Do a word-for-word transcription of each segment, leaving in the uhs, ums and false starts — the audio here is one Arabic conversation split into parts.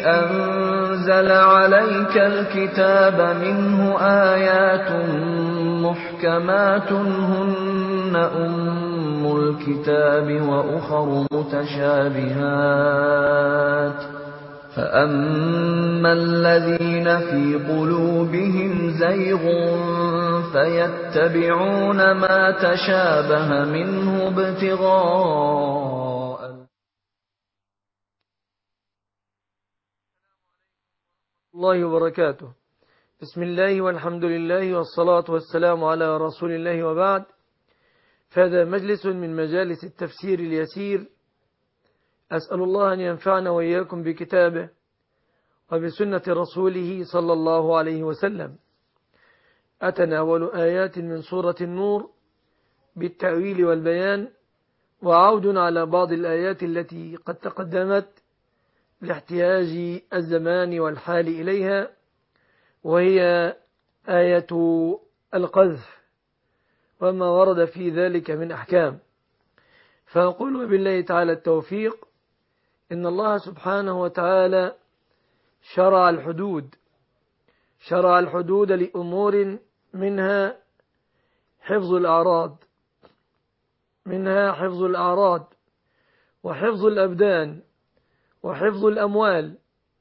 أنزل عليك الكتاب منه آيات محكمات هن أم الكتاب وأخر متشابهات فأما الذين في قلوبهم زيغ فيتبعون ما تشابه منه ابتغاء الله وبركاته. بسم الله والحمد لله والصلاة والسلام على رسول الله وبعد، فهذا مجلس من مجالس التفسير اليسير. أسأل الله أن ينفعنا وإياكم بكتابه وبسنة رسوله صلى الله عليه وسلم. أتناول آيات من سورة النور بالتأويل والبيان، وعود على بعض الآيات التي قد تقدمت لاحتياج الزمان والحال إليها، وهي آية القذف وما ورد في ذلك من أحكام. فأقول بالله تعالى التوفيق، إن الله سبحانه وتعالى شرع الحدود شرع الحدود لأمور منها حفظ الأعراض منها حفظ الأعراض وحفظ الأبدان وحفظ الأموال.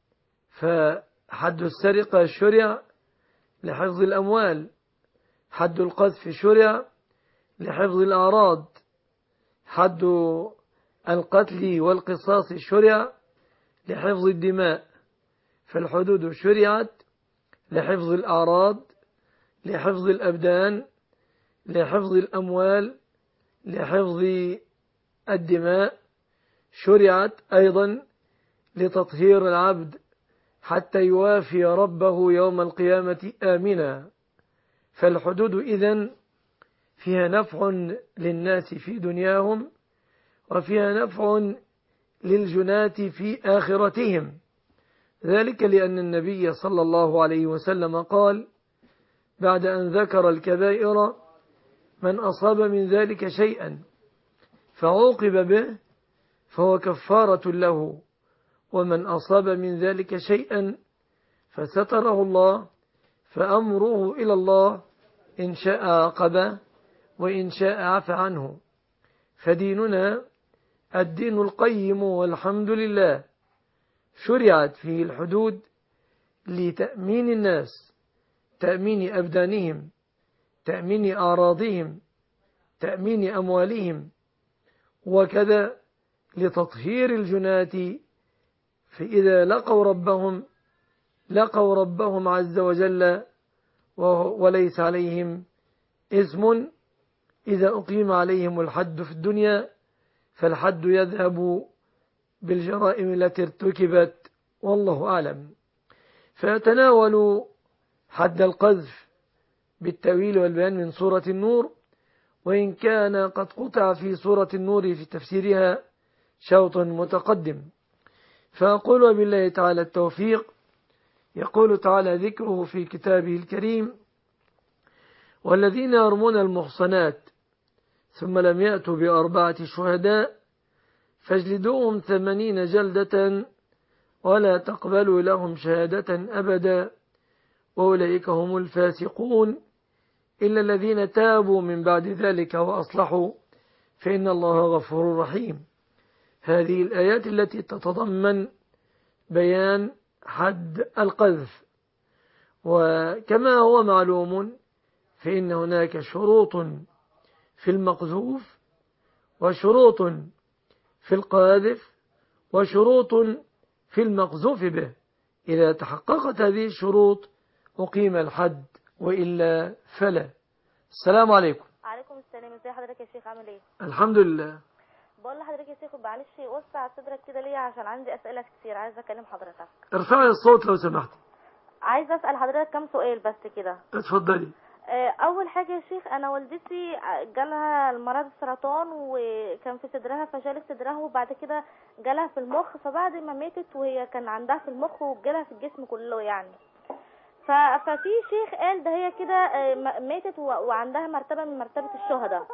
فحد السرقة شرع لحفظ الأموال، حد القذف شرع لحفظ الأعراض، حد القتل والقصاص شرع لحفظ الدماء. فالحدود شرعت لحفظ الأعراض، لحفظ الأبدان، لحفظ الأموال، لحفظ الدماء. شرعت أيضا لتطهير العبد حتى يوافي ربه يوم القيامة آمنا. فالحدود إذن فيها نفع للناس في دنياهم، وفيها نفع للجناة في آخرتهم، ذلك لأن النبي صلى الله عليه وسلم قال بعد أن ذكر الكبائر: من أصاب من ذلك شيئا فعوقب به فهو كفارة له، ومن أصاب من ذلك شيئا فستره الله فأمره إلى الله، إن شاء عاقبه وإن شاء عفى عنه. فديننا الدين القيم والحمد لله. شرعت فيه الحدود لتأمين الناس، تأمين أبدانهم، تأمين أعراضهم، تأمين أموالهم، وكذا لتطهير الجناة. فإذا لقوا ربهم لقوا ربهم عز وجل وليس عليهم إثم. إذا أقيم عليهم الحد في الدنيا فالحد يذهب بالجرائم التي ارتكبت، والله أعلم. فيتناول حد القذف بالتأويل والبيان من سورة النور، وإن كان قد قطع في سورة النور في تفسيرها شوط متقدم. فأقول وبالله تعالى التوفيق. يقول تعالى ذكره في كتابه الكريم: والذين يرمون المحصنات ثم لم يأتوا بأربعة شهداء فاجلدوهم ثمانين جلدة ولا تقبلوا لهم شهادة أبدا وأولئك هم الفاسقون إلا الذين تابوا من بعد ذلك وأصلحوا فإن الله غفور رحيم. هذه الآيات التي تتضمن بيان حد القذف. وكما هو معلوم فإن هناك شروط في المقذوف وشروط في القاذف وشروط في المقذوف به. إذا تحققت هذه الشروط أقيم الحد، وإلا فلا. السلام عليكم. عليكم السلام. ازي حضرتك يا شيخ، عامل ايه؟ الحمد لله. بقول لحضرتك يا شيخ معلش وسع صدرك كده ليا عشان عندي أسئلة كتير عايزة أكلم حضرتك. ارفعي الصوت لو سمحت. عايزة أسأل حضرتك كم سؤال بس كده. اتفضلي. أول حاجة يا شيخ، أنا والدتي جالها المرض السرطان وكان في صدرها فشالت صدرها، وبعد كده جالها في المخ، فبعد ما ماتت وهي كان عندها في المخ وجالها في الجسم كله يعني. ففي شيخ قال ده هي كده ماتت وعندها مرتبة من مرتبة الشهداء.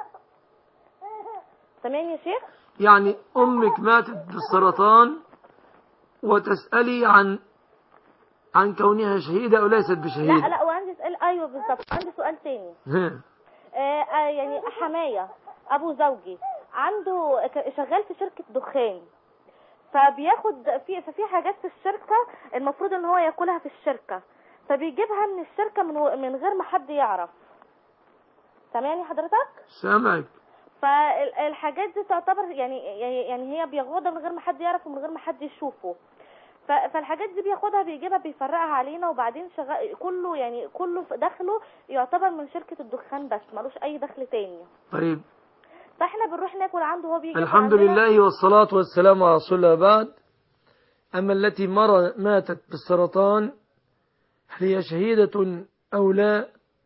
تمام يا شيخ؟ يعني أمك ماتت بالسرطان وتسألي عن عن كونها شهيدة أو ليست بشهيدة. لا لا وعندي سؤال، ايوه بالظبط، عندي سؤال تاني. ها. آه آه يعني حماية ابو زوجي عنده ك- شغال في شركة دخان، فبياخد في ففي حاجات في الشركة المفروض ان هو ياكلها في الشركة، فبيجيبها من الشركة من, و- من غير ما حد يعرف. سامعني حضرتك؟ سامعك. فالحاجات دي تعتبر يعني يعني يعني هي بياخدها من غير ما حد يعرف ومن غير ما حد يشوفه. ف- فالحاجات دي بياخدها بيجيبها بيفرقها علينا، وبعدين شغال كله يعني كله في دخله يعتبر من شركة الدخان بس ملوش اي دخل تاني. طيب فاحنا بنروح ناكل عنده وهو بيجي ياكل الحمد عندنا. لله والصلاة والسلام على رسول الله. بعد، أما التي مر ماتت بالسرطان هل هي شهيدة أو لا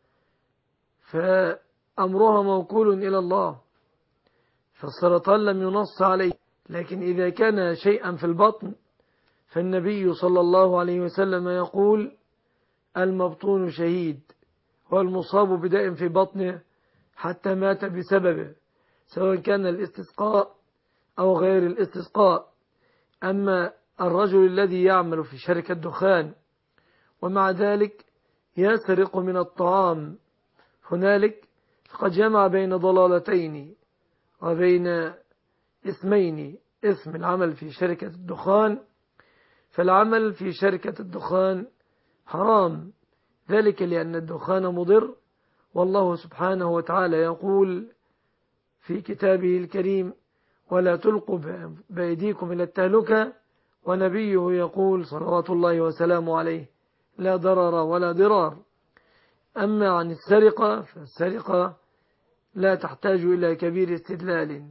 فأمرها موكول إلى الله، فالسرطان لم ينص عليه، لكن إذا كان شيئا في البطن فالنبي صلى الله عليه وسلم يقول المبطون شهيد، والمصاب بداء في بطنه حتى مات بسببه، سواء كان الاستسقاء أو غير الاستسقاء. أما الرجل الذي يعمل في شركة دخان ومع ذلك يسرق من الطعام هنالك فقد جمع بين ضلالتين وبين اسمين: اسم العمل في شركة الدخان، فالعمل في شركة الدخان حرام، ذلك لأن الدخان مضر، والله سبحانه وتعالى يقول في كتابه الكريم ولا تلقوا بأيديكم إلى التهلكة، ونبيه يقول صلوات الله وسلامه عليه لا ضرر ولا ضرار. أما عن السرقة فالسرقة لا تحتاج إلى كبير استدلال،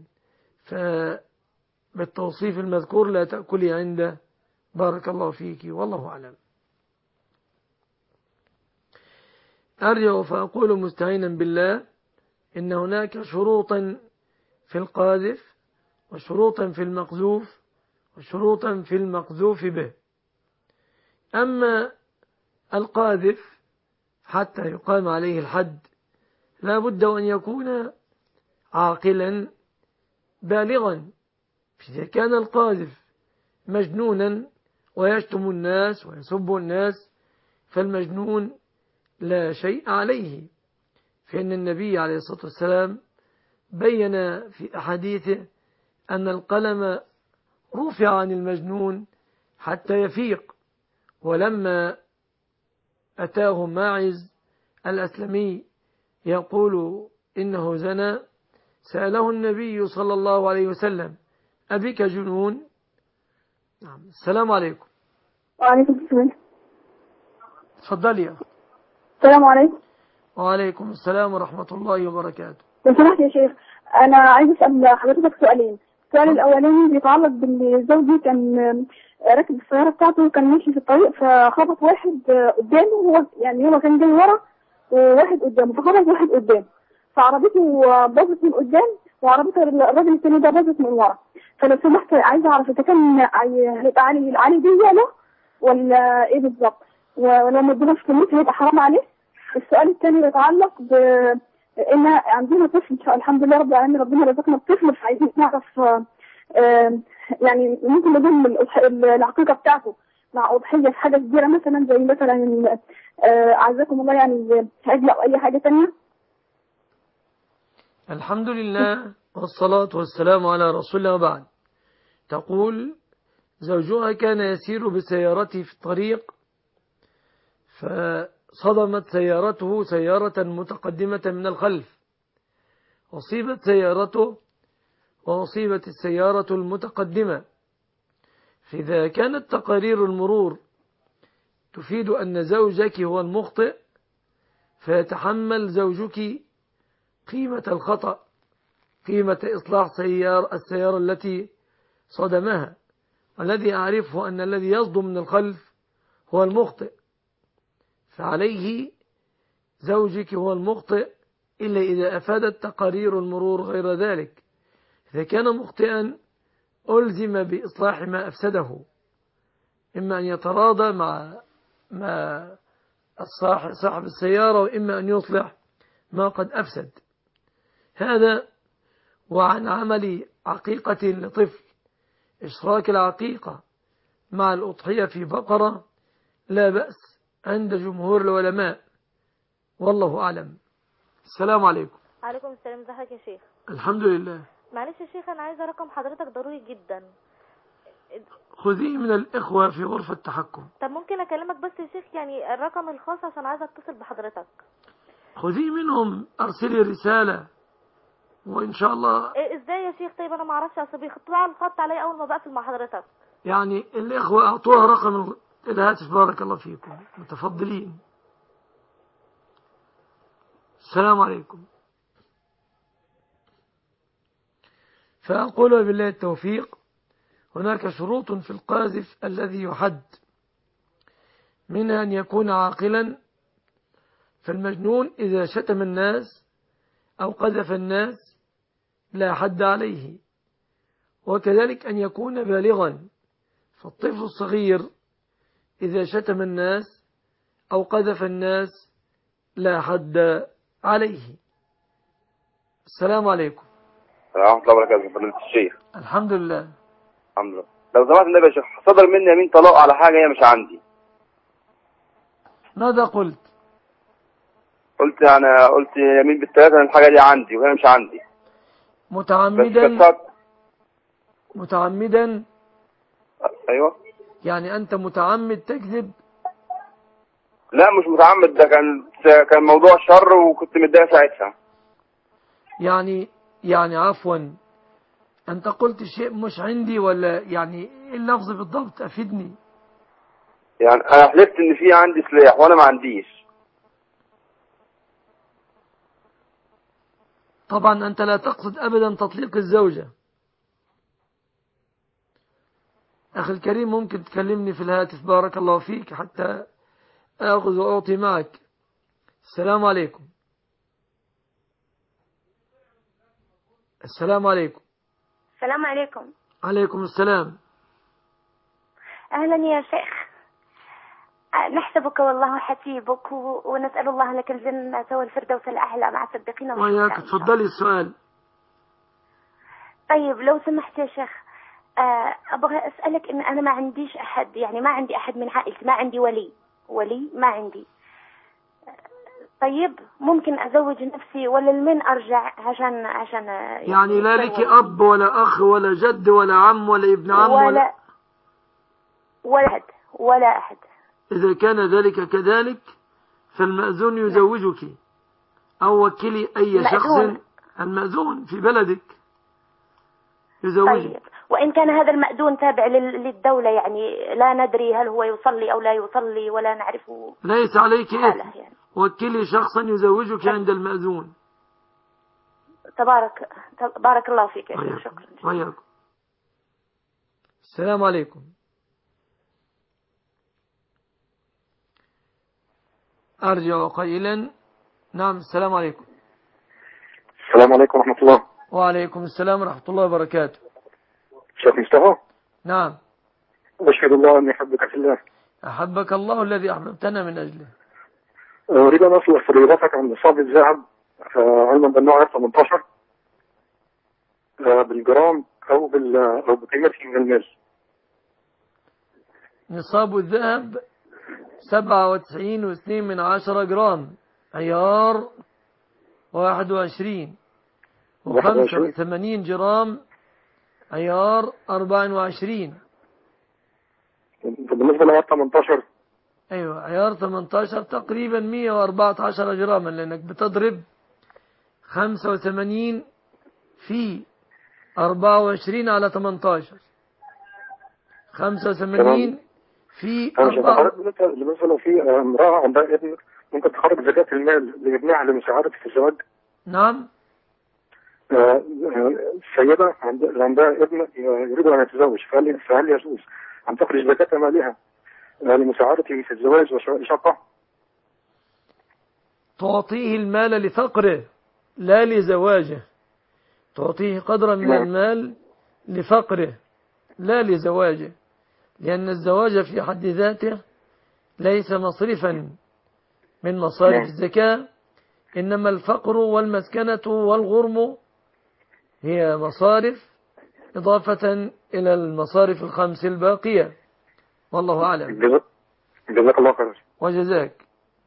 فبالتوصيف المذكور لا تأكلي عنده. بارك الله فيك والله أعلم. أرجع فأقول مستعينا بالله إن هناك شروطا في القاذف وشروطا في المقذوف وشروطا في المقذوف به. أما القاذف حتى يقام عليه الحد لا بد أن يكون عاقلا بالغا. إذا كان القاذف مجنونا ويشتم الناس ويسب الناس فالمجنون لا شيء عليه، فإن النبي عليه الصلاة والسلام بين في أحاديثه أن القلم رفع عن المجنون حتى يفيق. ولما أتاه ماعز الأسلمي يقول إنه زنى سأله النبي صلى الله عليه وسلم أبك جنون؟ نعم. السلام عليكم. وعليكم السلام. تفضلي. السلام عليكم. وعليكم السلام ورحمة الله وبركاته. لو سمحت يا شيخ أنا عايز أسأل حضرتك سؤالين. السؤال الأولاني بيتعلق بإن زوجي كان راكب السيارة بتاعته وكان ماشي في الطريق فخبط واحد قدامه، هو يعني هو كان جاي ورا وواحد قدامه فخبط واحد قدامه، فعربيته باظت من قدام وعربيته الراجل الثاني ده باظت من ورا. فلو سمحت عايز أعرف إذا كان هيبقى علي العلي دي له ولا إيه بالظبط، ولو ما اديناش فلوس هيبقى حرام عليه. السؤال الثاني بيتعلق ب إن عندنا طفل الحمد لله رب العالمين، ربنا رزقنا الطفل، فعايزين نعرف يعني ممكن نضم العقيقة بتاعته مع أضحية في حاجة كبيرة مثلا زي مثلا أعزكم الله يعني عجل أو أي حاجة تانية. الحمد لله والصلاة والسلام على رسول الله. وبعد، تقول زوجها كان يسير بسيارته في الطريق فصدمت سيارته سيارة متقدمة من الخلف، أصيبت سيارته وأصيبت السيارة المتقدمة. فإذا كانت تقارير المرور تفيد أن زوجك هو المخطئ فيتحمل زوجك قيمة الخطأ، قيمة إصلاح سيارة السيارة التي صدمها. والذي أعرفه أن الذي يصدم من الخلف هو المخطئ، فعليه زوجك هو المخطئ إلا إذا أفادت تقارير المرور غير ذلك. إذا كان مخطئا ألزم بإصلاح ما أفسده، إما أن يتراضى مع مع صاحب السيارة وإما أن يصلح ما قد أفسد. هذا. وعن عمل عقيقة لطفل، إشراك العقيقة مع الأضحية في بقرة لا بأس عند جمهور العلماء، والله أعلم. السلام عليكم. عليكم السلام. ازيك يا شيخ؟ الحمد لله. معلش يا شيخ، انا عايزه رقم حضرتك ضروري جدا. خذيه من الإخوة في غرفة التحكم. طب ممكن اكلمك بس يا شيخ، يعني الرقم الخاص عشان عايزه اتصل بحضرتك. خذيه منهم، أرسلي رسالة وإن شاء الله. إيه ازاي يا شيخ؟ طيب انا ما اعرفش، اصل بيخطوا الخط عليا اول ما بقفل مع حضرتك. يعني الإخوة أعطوها رقم الهاتف. بارك الله فيكم، متفضلين. السلام عليكم. فأقول بالله التوفيق. هناك شروط في القاذف الذي يحد، منها أن يكون عاقلا، فالمجنون إذا شتم الناس أو قذف الناس لا حد عليه، وكذلك أن يكون بالغا، فالطفل الصغير إذا شتم الناس أو قذف الناس لا حد عليه. السلام عليكم. ورحمة الله وبركاته. فضيلة الشيخ. الحمد لله. الحمد لله. لو سمحت النبي يا شيخ، صدر مني يمين طلاق على حاجة هي مش عندي. ماذا قلت؟ قلت يعني قلت يمين بالثلاثة ان الحاجة دي عندي وهي مش عندي. متعمدا؟ متعمدا؟ ايوه. يعني أنت متعمد تكذب؟ لا مش متعمد، ده كان كان موضوع شر وكنت متضايق ساعتها. يعني يعني عفوا، أنت قلت شيء مش عندي ولا يعني إيه اللفظ بالضبط؟ أفيدني. يعني أنا حلفت إن في عندي سلاح وأنا ما عنديش. طبعا أنت لا تقصد أبدا تطليق الزوجة. أخي الكريم، ممكن تكلمني في الهاتف؟ بارك الله فيك حتى أخذ وأعطي معك. السلام عليكم. السلام عليكم. السلام عليكم. عليكم السلام. أهلا يا شيخ، نحسبك والله حسيبك ونسأل الله لك الجنة والفردوس الأعلى مع الصديقين. وياك. تفضلي السؤال. طيب لو سمحت يا شيخ، أبغى أسألك إن أنا ما عنديش أحد، يعني ما عندي أحد من عائلتي، ما عندي ولي ولي ما عندي. طيب ممكن أزوج نفسي ولا لمن أرجع عشان عشان يعني, يعني لا لك أب ولا أخ ولا جد ولا عم ولا ابن عم ولا ولا ولا أحد ولا أحد. إذا كان ذلك كذلك فالمأذون يزوجك، أو وكلي أي شخص المأذون في بلدك يزوجك. طيب وإن كان هذا المأذون تابع للدولة، يعني لا ندري هل هو يصلي أو لا يصلي ولا نعرفه، ليس عليك إثم، يعني. وكلي شخصا يزوجك عند المأذون. تبارك بارك الله فيك يا شيخ. شكرا. وياكم. السلام عليكم. أرجع قائلا نعم. السلام عليكم. السلام عليكم ورحمة الله. وعليكم السلام ورحمة الله وبركاته. شيخ مصطفى. نعم. أشهد الله أني أحبك في الله. أحبك الله الذي أحببتنا من أجله. أريد أن أصل فضيلتك عن نصاب الذهب، علما بالنوع ثمانية عشر بالجرام أو بال أو بقيمته من المال. نصاب الذهب سبعة وتسعين واثنين من عشرة جرام، عيار واحد وعشرين، وخمسة وثمانين جرام عيار أربعة وعشرين. بالنسبة لعيار ثمانية عشر؟ أيوة، عيار ثمانية عشر تقريبا مئة وأربعة عشر جراما، لأنك بتضرب خمسة وثمانين في أربعة وعشرين على ثمانية عشر، خمسة وثمانين في أربعة. بالنسبة لو في امرأة عندها ابن، ممكن تخرج زكاة المال لابنها لمساعدة في الزواج؟ نعم. السيدة عندها ابن يريد أن يتزوج، فهل فهل يجوز أن تخرج زكاة مالها لمساعدته في الزواج وشقة؟ تعطيه المال لفقره لا لزواجه، تعطيه قدرا من المال لفقره لا لزواجه، لأن الزواج في حد ذاته ليس مصرفا من مصارف الزكاة، إنما الفقر والمسكنة والغرم هي مصارف إضافة إلى المصارف الخمس الباقية. والله أعلم. جزاك جزاك الله خير. وجزاك.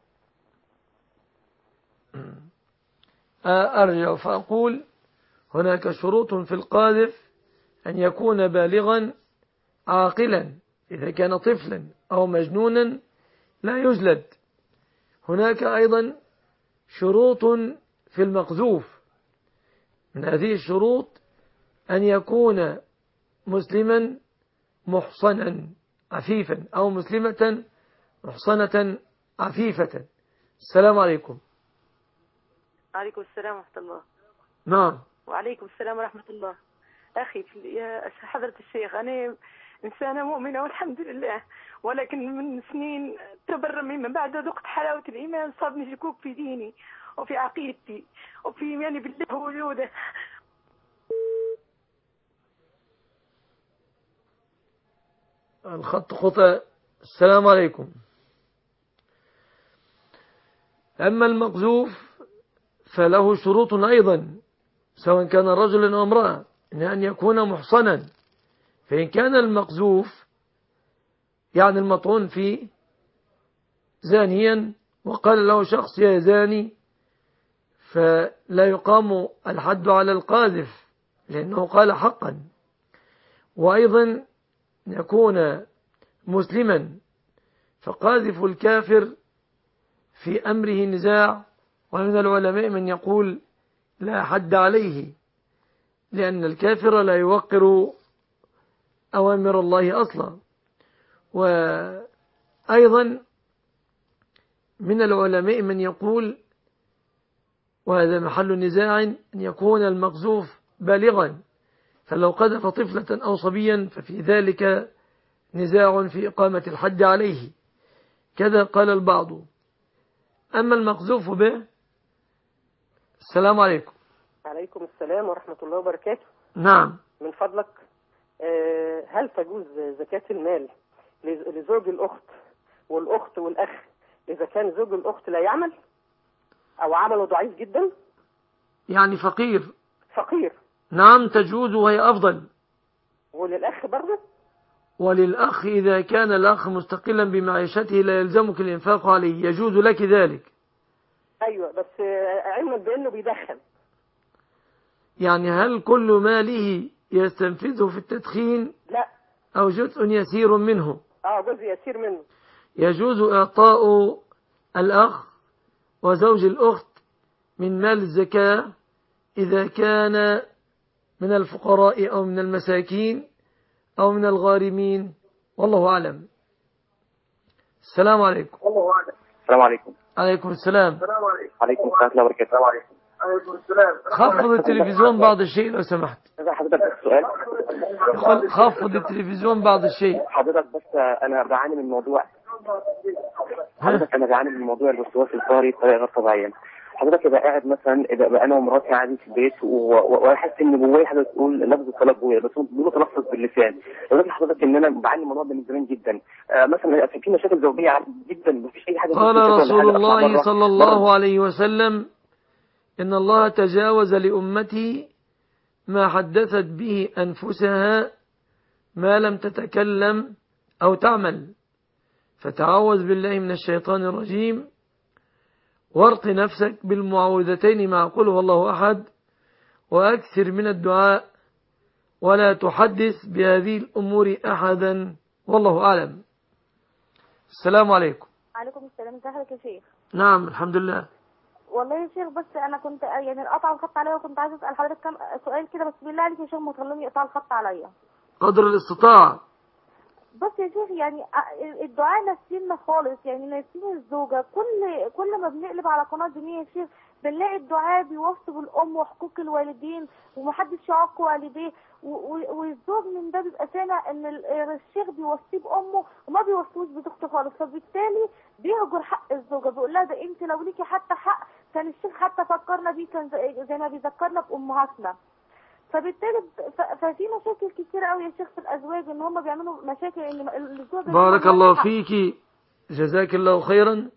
أرجع فأقول هناك شروط في القاذف: أن يكون بالغا عاقلا، إذا كان طفلا أو مجنونا لا يجلد. هناك أيضا شروط في المقذوف، من هذه الشروط أن يكون مسلما محصنا عفيفا أو مسلمة محصنة عفيفة. السلام عليكم. وعليكم السلام ورحمة الله. نعم. وعليكم السلام ورحمة الله. أخي يا حضرة الشيخ، أنا إنسانة مؤمنة والحمد لله، ولكن من سنين تبرمي من بعد ذقت حلاوة الإيمان، صابني شكوك في ديني وفي عقيدتي وفي إيماني بالله ووجوده. الخط قطع. السلام عليكم. أما المقذوف فله شروط أيضا، سواء كان رجلا أو امرأة، إن أن يكون محصنا. فإن كان المقذوف يعني المطعون فيه زانيا وقال له شخص يا زاني، فلا يقام الحد على القاذف لأنه قال حقا. وأيضا يكون مسلما، فقاذف الكافر في أمره نزاع، ومن العلماء من يقول لا حد عليه، لأن الكافر لا يوقر أوامر الله أصلا. وأيضا من العلماء من يقول، وهذا محل نزاع، أن يكون المقذوف بالغا، فلو قذف طفلة أو صبيا ففي ذلك نزاع في إقامة الحد عليه، كذا قال البعض. أما المقذوف به. السلام عليكم. عليكم السلام ورحمة الله وبركاته. نعم. من فضلك، هل تجوز زكاة المال لزوج الأخت والأخت والأخ إذا كان زوج الأخت لا يعمل أو عمله ضعيف جدا؟ يعني فقير. فقير. نعم تجوز وهي أفضل. وللأخ برضه؟ وللأخ إذا كان الأخ مستقلا بمعيشته لا يلزمك الإنفاق عليه، يجوز لك ذلك. أيوة، بس علما بأنه بيدخن. يعني هل كل ماله يستنفذه في التدخين؟ لا. أو جزء يسير منه؟ آه جزء يسير منه. يجوز إعطاء الأخ وزوج الأخت من مال الزكاة إذا كان من الفقراء أو من المساكين أو من الغارمين، والله أعلم. السلام عليكم. السلام عليكم. عليكم السلام. السلام عليكم. عليكم السلام وبركاته. السلام عليكم. عليكم السلام. خفض التلفزيون بعض الشيء لو سمحت. حضرتك سؤال. خفض التلفزيون بعض الشيء. حضرتك بس أنا بعاني من موضوع حضرتك أنا بعاني من موضوع الوسواس القهري بطريقة غير طبيعية. حضرتك يبقى قاعد مثلا، يبقى انا ومراتي قاعدين في البيت واحس ان جوايا حاجه تقول لفظ الصلاه جوايا، بس بقول تلفظ باللسان. لكن حضرتك ان انا بعاني من الموضوع ده من زمان جدا. آه مثلا في مشاكل زوجيه جدا، مفيش اي حاجه. قال رسول الله صلى الله عليه وسلم: ان الله تجاوز لامتي ما حدثت به انفسها ما لم تتكلم او تعمل، فتعوذ بالله من الشيطان الرجيم، وارق نفسك بالمعوذتين مع قل هو الله أحد، وأكثر من الدعاء، ولا تحدث بهذه الأمور أحدا، والله أعلم. السلام عليكم. عليكم السلام. ازي حضرتك يا شيخ؟ نعم الحمد لله. والله يا شيخ، بس انا كنت يعني القطع الخط عليا، وكنت عايزه اسال حضرتك كم سؤال كده، بس بالله عليك يا شيخ ما تخلوني يقطع الخط عليا قدر الاستطاعه. بس يا شيخ يعني الدعاء نسينا خالص، يعني نسينا الزوجة. كل كل ما بنقلب على قناة دينية يا شيخ بنلاقي الدعاء بيوصي بالأم وحقوق الوالدين ومحدش يعاق والديه، والزوج من ده بيبقى سامع ان الشيخ بيوصيه بأمه وما بيوصيهوش بزوجته خالص، فبالتالي بيهجر حق الزوجة. بيقول لها ده انت لو ليكي حتى حق كان الشيخ حتى فكرنا بيه، كان زي ما بيذكرنا بأمهاتنا. فبالتالي ففي مشاكل كتير قوي يا شيخ في الازواج، ان هم بيعملوا مشاكل ان الزوج. بارك الله فيك، جزاك الله خيرا.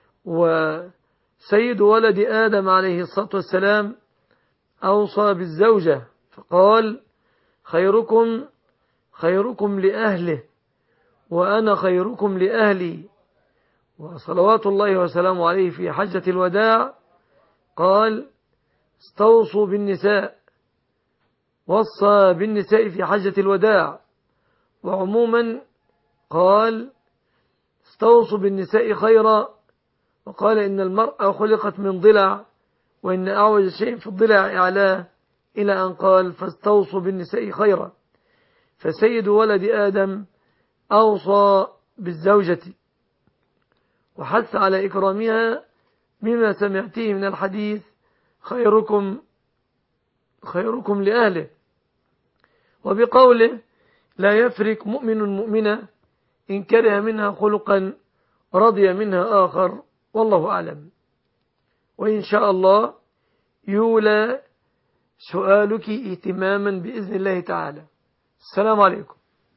وسيد ولد آدم عليه الصلاة والسلام أوصى بالزوجة فقال: خيركم خيركم لأهله وأنا خيركم لأهلي. وصلوات الله وسلامه عليه في حجة الوداع قال استوصوا بالنساء، وصى بالنساء في حجة الوداع. وعموما قال استوصوا بالنساء خيرا، وقال إن المرأة خلقت من ضلع، وإن أعوج شيء في الضلع إعلاه، إلى أن قال فاستوصوا بالنساء خيرا. فسيد ولد آدم أوصى بالزوجة وحث على إكرامها مما سمعته من الحديث خيركم خيركم لأهله، وبقوله لا يفرق مؤمن مؤمنة إن كره منها خلقا رضي منها آخر، والله أعلم. وإن شاء الله يولى سؤالك اهتماما بإذن الله تعالى. السلام عليكم.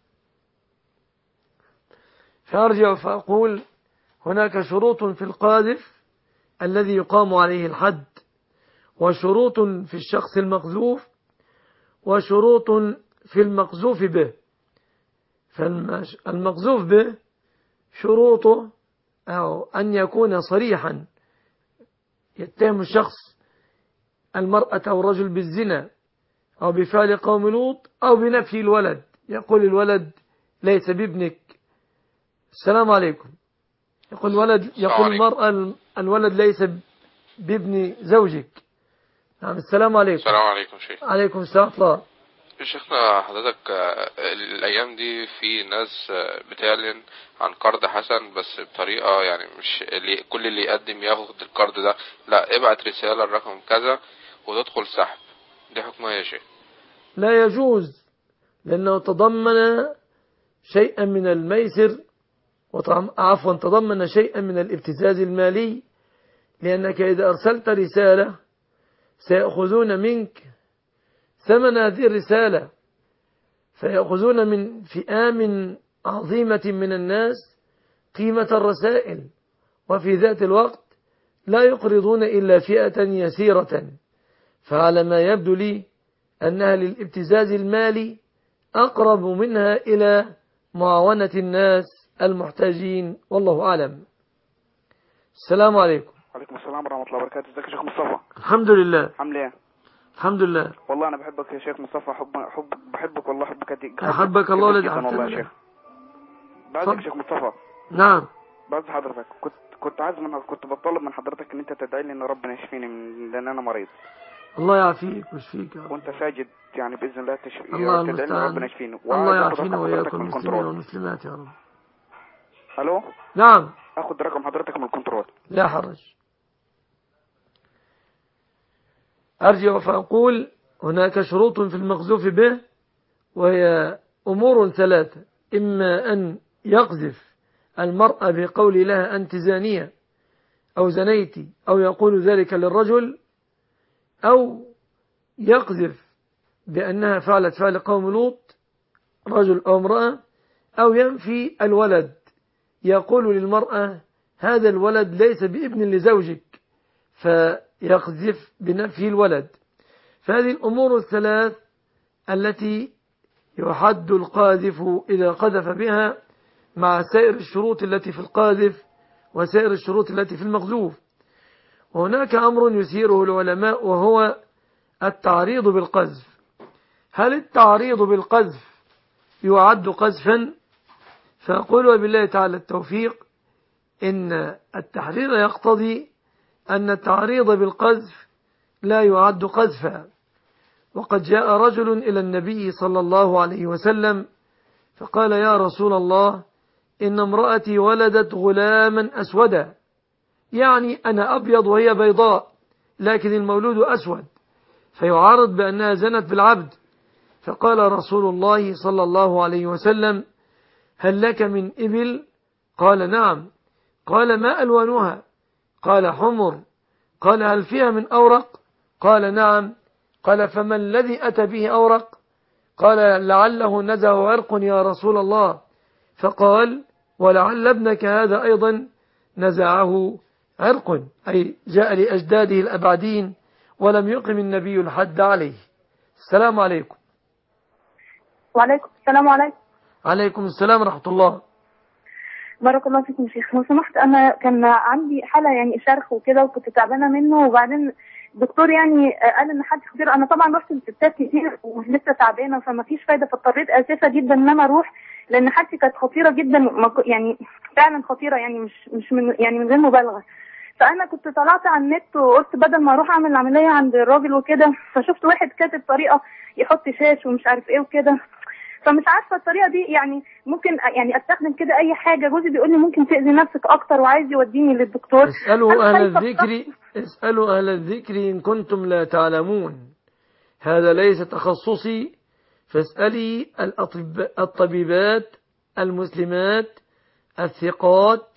فأرجع فأقول هناك شروط في القاذف الذي يقام عليه الحد، وشروط في الشخص المقذوف، وشروط في المقذوف به. فالمقذوف به شروطه أو أن يكون صريحا، يتهم الشخص المرأة أو الرجل بالزنا أو بفعل قوم لوط أو بنفي الولد، يقول الولد ليس بابنك. السلام عليكم. يقول الولد يقول المرأة الولد ليس بابن زوجك. نعم. السلام عليكم. السلام عليكم شيخ. عليكم السلام الله. شيخنا حضرتك الأيام دي في ناس بتعلن عن قرض حسن بس بطريقة يعني مش اللي كل اللي يقدم ياخد القرض ده، لا ابعت رسالة الرقم كذا وتدخل سحب. دي حكمها يا شيخ؟ لا يجوز، لأنه تضمن شيئا من الميسر، عفوا تضمن شيئا من الابتزاز المالي، لأنك إذا أرسلت رسالة سيأخذون منك ثمن هذه الرسالة، فيأخذون من فئام عظيمة من الناس قيمة الرسائل، وفي ذات الوقت لا يقرضون إلا فئة يسيرة. فعلى ما يبدو لي أنها للابتزاز المالي أقرب منها إلى معاونة الناس المحتاجين، والله أعلم. السلام عليكم. وعليكم السلام ورحمة الله وبركاته. ازيك يا شيخ مصطفى؟ الحمد لله. عامل ايه؟ الحمد لله. والله انا بحبك يا شيخ مصطفى، حب حب بحبك والله، حبك كتير. احبك الله الذي احببتني والله يا شيخ. بعزك يا شيخ مصطفى. نعم. بعز حضرتك، كنت كنت عايز من كنت بطلب من حضرتك ان انت تدعي لي ان ربنا يشفيني من لان انا مريض. الله يعافيك ويشفيك. وانت ساجد يعني باذن الله تشفي، الله تدعي لي ربنا يشفيني. الله يعافينا وياكم المسلمين والمسلمات يا رب. الو. نعم. اخد رقم حضرتك من الكنترول. لا حرج. أرجع فأقول هناك شروط في المقذوف به، وهي أمور ثلاثة: إما أن يقذف المرأة بقول لها أنت زانية أو زنيتي، أو يقول ذلك للرجل، أو يقذف بأنها فعلت فعل قوم لوط رجل أو امرأة، أو ينفي الولد، يقول للمرأة هذا الولد ليس بابن لزوجك، فيقذف بنفي الولد. فهذه الأمور الثلاث التي يحد القاذف إذا قذف بها، مع سائر الشروط التي في القاذف وسائر الشروط التي في المقذوف. وهناك أمر يسيره العلماء، وهو التعريض بالقذف. هل التعريض بالقذف يعد قذفا؟ فأقول وبالله تعالى التوفيق إن التحرير يقتضي أن التعريض بالقذف لا يعد قذفا. وقد جاء رجل إلى النبي صلى الله عليه وسلم فقال يا رسول الله إن امرأتي ولدت غلاما أسودا، يعني أنا أبيض وهي بيضاء لكن المولود أسود، فيعارض بأنها زنت بالعبد. فقال رسول الله صلى الله عليه وسلم هل لك من إبل؟ قال نعم. قال ما ألوانها؟ قال حمر. قال هل فيها من أورق؟ قال نعم. قال فما الذي أتى به أورق؟ قال لعله نزه عرق يا رسول الله. فقال ولعل ابنك هذا أيضا نزعه عرق، أي جاء لأجداده الأبعدين ولم يقم النبي الحد عليه. السلام عليكم. وعليكم السلام. عليكم عليكم السلام ورحمة الله. بارك الله فيكم يا شيخ. لو سمحت، انا كان عندي حاله يعني شرخ وكده، وكنت تعبانه منه، وبعدين الدكتور يعني قال ان حد خطير. انا طبعا رحت لستات كتير ولسه تعبانه، فما فيش فايده، فاضطريت اسفه جدا ان انا اروح، لان حالتي كانت خطيره جدا، يعني فعلا خطيره، يعني مش مش من يعني من غير مبالغه. فانا كنت طلعت على النت وقلت بدل ما اروح اعمل العمليه عند الراجل وكده، فشفت واحد كاتب طريقه يحط شاش ومش عارف ايه وكده، فمش عارفه الطريقه دي يعني ممكن يعني استخدم كده اي حاجه. جوزي بيقول لي ممكن تاذي نفسك اكتر وعايز يوديني للدكتور. اسالوا اهل الذكر اسالوا اهل الذكر ان كنتم لا تعلمون، هذا ليس تخصصي، فاسالي الأطب... الطبيبات المسلمات الثقات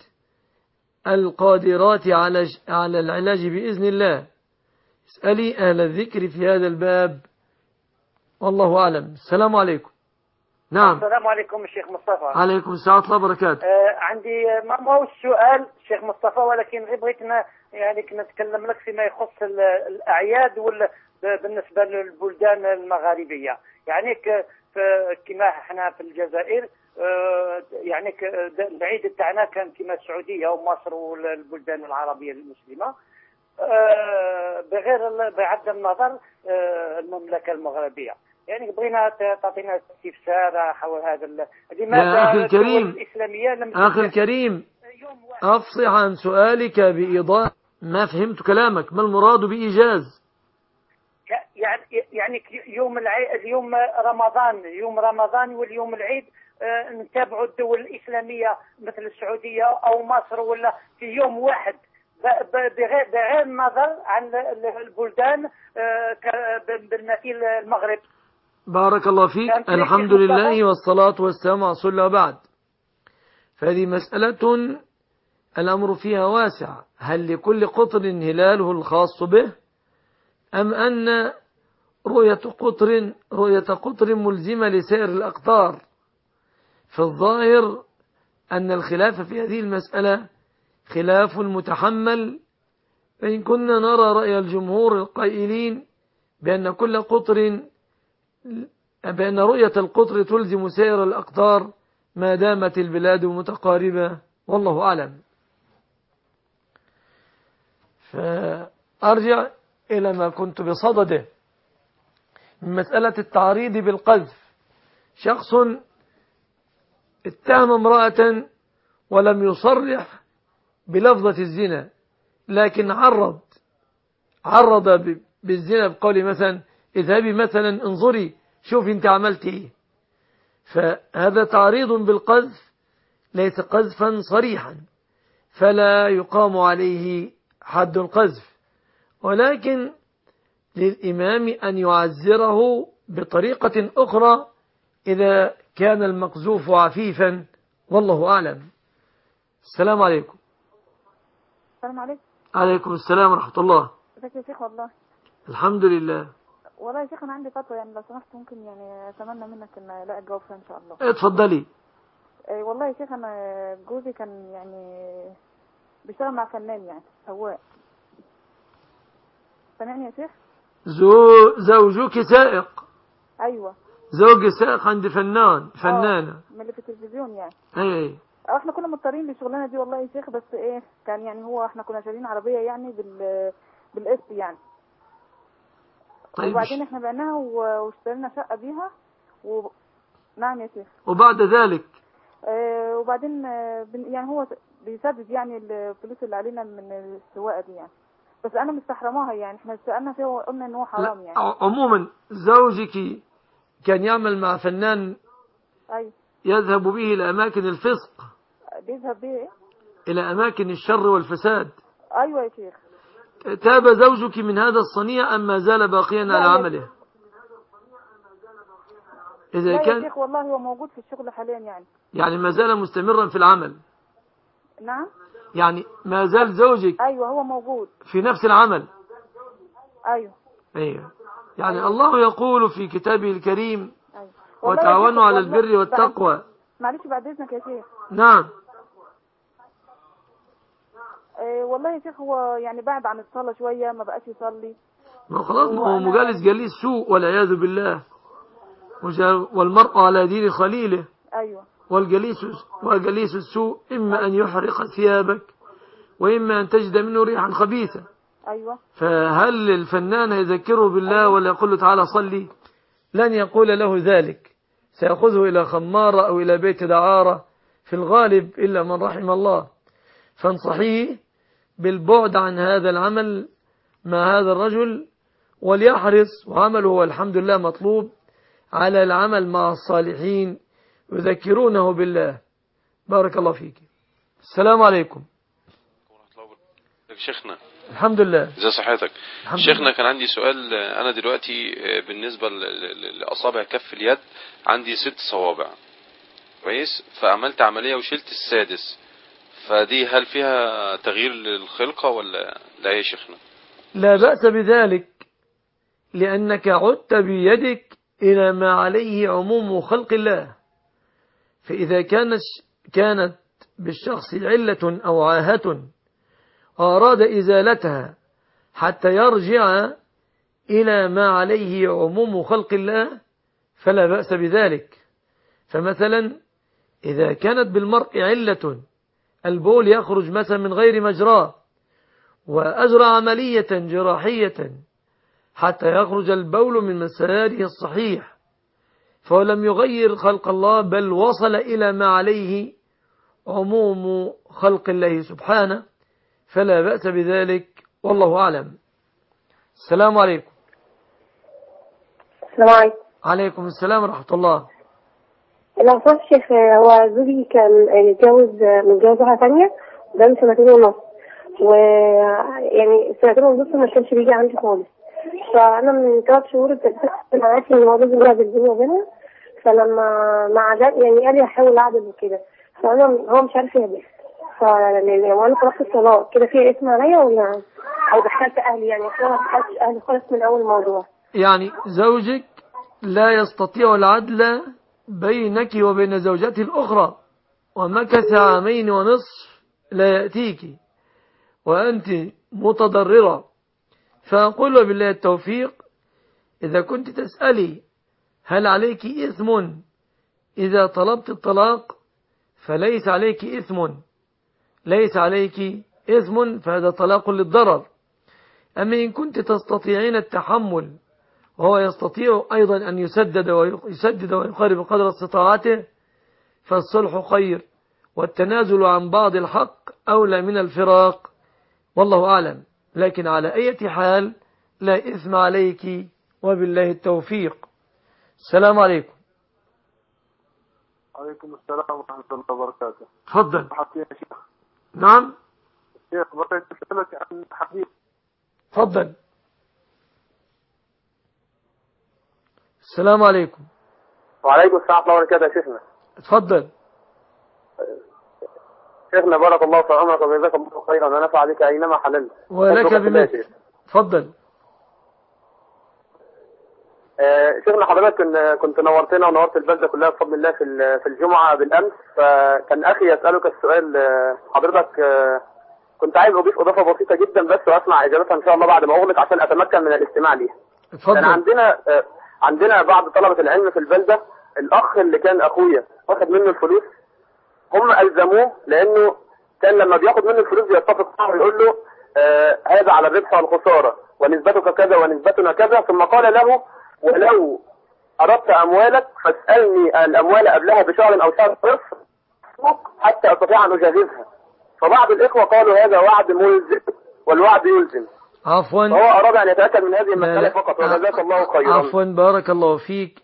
القادرات على على العلاج بإذن الله. اسالي اهل الذكر في هذا الباب، والله اعلم. السلام عليكم. نعم. السلام عليكم الشيخ مصطفى. عليكم السلام ورحمة الله وبركاته. آه عندي ما هو السؤال شيخ مصطفى، ولكن بغيتنا يعني نتكلم لك فيما يخص الأعياد ولا بالنسبة للبلدان المغاربية. يعني كما احنا في الجزائر آه يعني العيد تاعنا كان كما السعودية ومصر والبلدان العربية المسلمة، آه بغير بعد النظر آه المملكة المغربية. يعني بغينا تعطينا استفسار حول هذا. لماذا يا أخي الكريم الإسلامية لم أخي الكريم أفصح عن سؤالك بإيضاح ما فهمت كلامك. ما المراد بإيجاز؟ يعني يعني يوم العيد، اليوم رمضان، يوم رمضان واليوم العيد آه نتابعوا الدول الإسلامية مثل السعودية أو مصر ولا في يوم واحد، بغير بغير النظر عن البلدان آه بالمثيل المغرب. بارك الله فيك. الحمد لله والصلاة والسلام على رسول الله. بعد، فهذه مسألة الأمر فيها واسع. هل لكل قطر هلاله الخاص به، أم أن رؤية قطر رؤية قطر ملزمة لسائر الأقطار؟ في الظاهر أن الخلاف في هذه المسألة خلاف متحمل، فإن كنا نرى رأي الجمهور القائلين بأن كل قطر بأن رؤية القطر تلزم سائر الأقطار ما دامت البلاد متقاربة، والله أعلم. فأرجع إلى ما كنت بصدده من مسألة التعريض بالقذف. شخص اتهم امرأة ولم يصرح بلفظة الزنا، لكن عرض عرض بالزنا بقول مثلا اذهبي مثلا انظري شوف انت عملت ايه، فهذا تعريض بالقذف ليس قذفا صريحا، فلا يقام عليه حد القذف، ولكن للإمام أن يعزره بطريقة أخرى إذا كان المقذوف عفيفا، والله أعلم. السلام عليكم. السلام عليكم. عليكم السلام ورحمة الله. ازيك يا شيخ؟ والله الحمد لله. والله يا شيخ أنا عندي فتوى، يعني لو سمحت ممكن يعني أتمنى منك إن ألاقي جواب فيها إن شاء الله. اتفضلي. إيه والله يا شيخ، أنا جوزي كان يعني بيشتغل مع فنان، يعني سواق. سامعني يا شيخ؟ زو زوجك سائق؟ أيوة. زوجي سائق عند فنان فنانة من اللي في التلفزيون يعني. اي احنا كنا مضطرين للشغلانه دي والله يا شيخ، بس ايه كان يعني هو احنا كنا شارين عربيه يعني بال بالقسط يعني. طيب. وبعدين احنا بعناها واشترينا شقه بيها و... نعم يا شيخ. وبعد ذلك اه وبعدين يعني هو بيسدد يعني الفلوس اللي علينا من السواقه دي يعني، بس انا مستحرماها يعني، احنا سالنا فيه وقلنا ان هو حرام يعني. عموما زوجك كان يعمل مع فنان. ايوه. يذهب به الى اماكن الفسق. بيذهب به ايه؟ الى اماكن الشر والفساد. ايوه يا شيخ. تاب زوجك من هذا الصنيع ام ما زال باقيا على عمله؟ إذا لا كان يا شيخ والله هو موجود في الشغل حاليا يعني. يعني ما زال مستمرا في العمل؟ نعم. يعني ما زال زوجك ايوه هو موجود في نفس العمل. ايوه ايوه يعني أيوة. الله يقول في كتابه الكريم أيوة. وتعاونوا على البر والتقوى. معلش بعد اذنك يا شيخ. نعم. إيه والله يا شيخ هو يعني بعد عن الصلاة شوية، ما بقاش يصلي. ما خلاص ما هو مجالس جليس سوء والعياذ بالله، والمرء على دين خليله. ايوه. والجليس وجليس السوء إما أن يحرق ثيابك وإما أن تجد منه ريحا خبيثة. أيوة. فهل الفنان يذكره بالله ولا يقول له تعالى صلي؟ لن يقول له ذلك، سيأخذه إلى خمارة أو إلى بيت دعارة في الغالب إلا من رحم الله. فانصحيه بالبعد عن هذا العمل مع هذا الرجل، وليحرص، وعمله والحمد لله مطلوب، على العمل مع الصالحين يذكرونه بالله. بارك الله فيك. السلام عليكم. شيخنا الحمد لله. ازي صحتك؟ شيخنا كان عندي سؤال. انا دلوقتي بالنسبة لأصابع كف اليد عندي ست صوابع كويس، فعملت عملية وشلت السادس، فدي هل فيها تغيير للخلقة ولا لا يا شيخنا؟ لا بأس بذلك، لأنك عدت بيدك إلى ما عليه عموم خلق الله. فإذا كانت كانت بالشخص علة أو عاهة وأراد إزالتها حتى يرجع إلى ما عليه عموم خلق الله فلا بأس بذلك. فمثلا إذا كانت بالمرء علة، البول يخرج مثلا من غير مجراه، وأجرى عملية جراحية حتى يخرج البول من مساره الصحيح، فهو لم يغير خلق الله، بل وصل إلى ما عليه عموم خلق الله سبحانه، فلا بأس بذلك، والله أعلم. السلام عليكم. السلام عليكم. عليكم السلام ورحمة الله. لو سمحت شيخ، هو زوجي كان متجوز متجوز واحدة ثانية بقاله سنتين ونص، ويعني سنتين ونص ما كانش بيجي عندي خالص. فأنا من ثلاث شهور ابتديت معاه إن هو لازم يعدل بيني وبينها، فلما ما عدل يعني قال لي هحاول أعدل وكده، فأنا هو مش عارف يعدل، فأنا طلبت الطلاق كده فيه اسم عليا ولا أو دخلت أهلي؟ يعني أنا ما دخلتش أهلي خالص من أول موضوع. يعني زوجك لا يستطيع العدل بينك وبين زوجته الأخرى، ومكث عامين ونصف لا يأتيك وأنت متضررة. فأقول بالله التوفيق، إذا كنت تسألي هل عليك إثم إذا طلبت الطلاق، فليس عليك إثم، ليس عليك إثم، فهذا طلاق للضرر. أما إن كنت تستطيعين التحمل وهو يستطيع أيضا أن يسدد ويسدد ويقارب قدر استطاعته، فالصلح خير، والتنازل عن بعض الحق أولى من الفراق، والله أعلم. لكن على أي حال لا إثم عليك، وبالله التوفيق. السلام عليكم. عليكم السلام ورحمة الله وبركاته. تفضل. يا شيخ. نعم. شيخ بغيت أسألك عن حديث. تفضل. السلام عليكم. وعليكم السلام ورحمة الله وبركاته يا شيخنا. تفضل. شيخنا بارك الله في عمرك وجزاك الله خيرا ونفع بك أينما حللت. ولك بمثل. تفضل. آه شيخنا حضرتك كنت نورتنا ونورت البلدة كلها بفضل الله في في الجمعة بالأمس، فكان أخي يسألك السؤال. حضرتك آه كنت عايز أضيف إضافة بسيطة جدا بس وأسمع إجابتها إن شاء الله بعد ما أغلق عشان أتمكن من الاستماع ليها. اتفضل. كان عندنا آه عندنا بعض طلبة العلم في البلدة، الأخ اللي كان أخويا واخد منه الفلوس، هم ألزموه لأنه كان لما بياخد منه الفلوس بيتفق معه ويقول له آه هذا على الربح والخسارة ونسبتك كذا ونسبتنا كذا، ثم قال له ولو أردت أموالك فاسألني الأموال قبلها بشهر أو شهر ونصف حتى أستطيع أن أجهزها. فبعض الإخوة قالوا هذا وعد ملزم والوعد يلزم. عفوا. فهو أراد أن يتأكد من هذه المسألة فقط، وجزاك الله خيرا. عفوا بارك الله فيك.